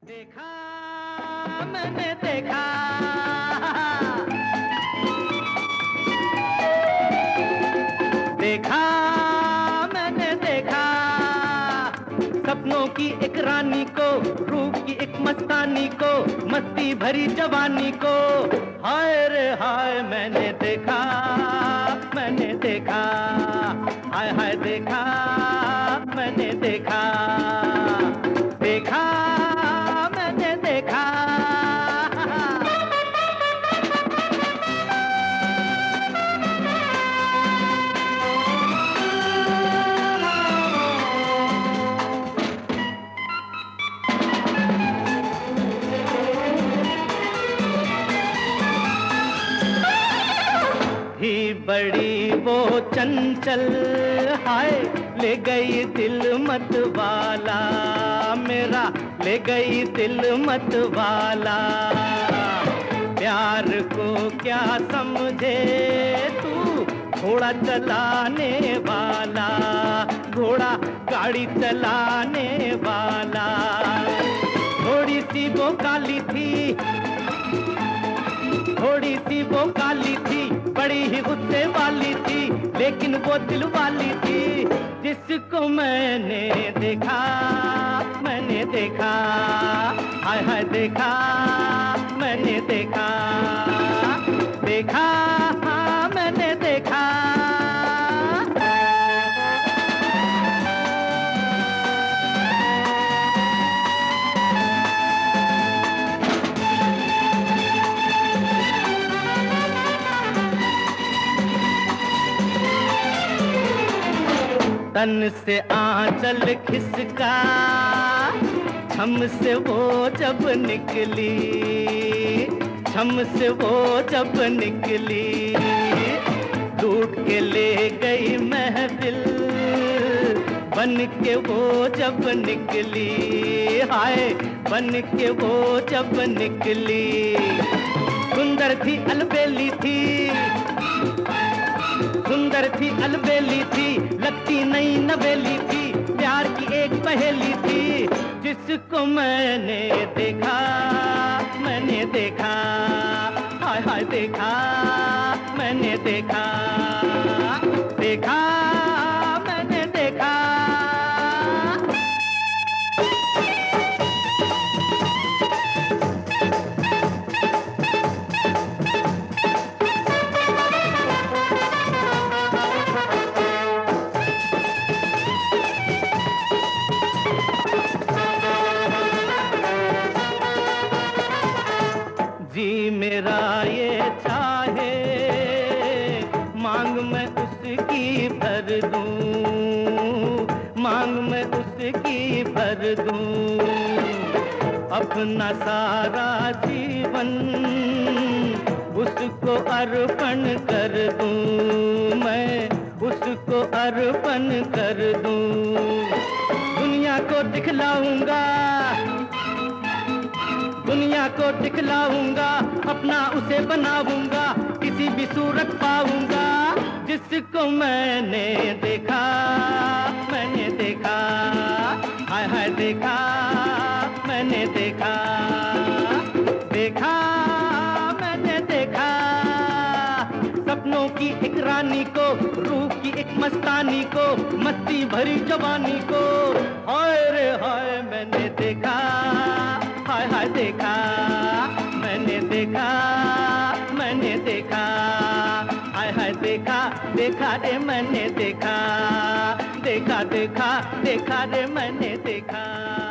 देखा मैंने देखा देखा मैंने देखा सपनों की एक रानी को, रूप की एक मस्तानी को, मस्ती भरी जवानी को। हाय रे हाय मैंने देखा हाय हाय देखा मैंने देखा देखा मैंने देखा। ही बड़ी वो चंचल, हाय ले गई दिल मत वाला मेरा, ले गई दिल मत वाला। प्यार को क्या समझे तू, घोड़ा चलाने वाला, घोड़ा गाड़ी चलाने वाला। थोड़ी सी वो काली थी, थोड़ी सी वो काली थी, बड़ी ही गुस्से वाली थी, लेकिन वो दिल वाली थी जिसको मैंने देखा हाय हाय देखा मैंने देखा देखा हाँ मैंने देखा। तन से आंचल खिसका, छम से वो जब निकली, छम से वो जब निकली, लूट के ले गई महफिल, बन के वो जब निकली, हाय बन के वो जब निकली। सुंदर थी अलबेली थी, सुंदर थी अलबेली थी, लगती नई नवेली थी, प्यार की एक पहेली थी जिसको मैंने देखा हाय हाय देखा मैंने देखा देखा मैंने देखा। जी मेरा ये चाहे मांग मैं उसकी भर दूं, मांग मैं उसकी भर दूं। अपना सारा जीवन उसको अर्पण कर दूं, मैं उसको अर्पण कर दूं। दुनिया को दिखलाऊंगा, दुनिया को दिखलाऊंगा, अपना उसे बनाऊंगा, किसी भी सूरत पाऊंगा जिसको मैंने देखा हाय हाय देखा मैंने देखा देखा मैंने देखा। सपनों की एक रानी को, रूप की एक मस्तानी को, मस्ती भरी जवानी को। हाय रे हाय मैंने देखा हाय हाय देखा मैंने देखा हाय हाय देखा रे मैंने देखा रे मैंने देखा।